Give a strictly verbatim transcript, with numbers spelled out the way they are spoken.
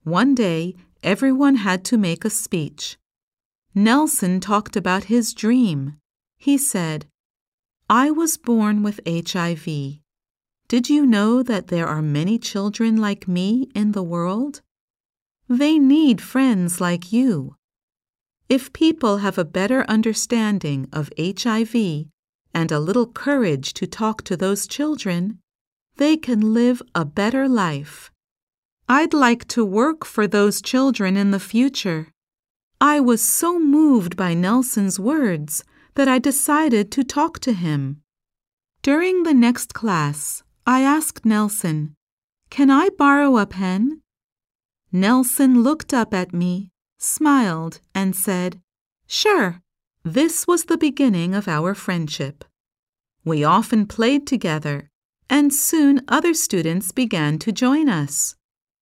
One day, everyone had to make a speech. Nelson talked about his dream. He said, "I was born with H I V. Did you know that there are many children like me in the world? They need friends like you. If people have a better understanding of H I V and a little courage to talk to those children, they can live a better life. I'd like to work for those children in the future." I was so moved by Nelson's words that I decided to talk to him. During the next class, I asked Nelson, "Can I borrow a pen?" Nelson looked up at me, smiled, and said, "Sure." This was the beginning of our friendship. We often played together, and soon other students began to join us.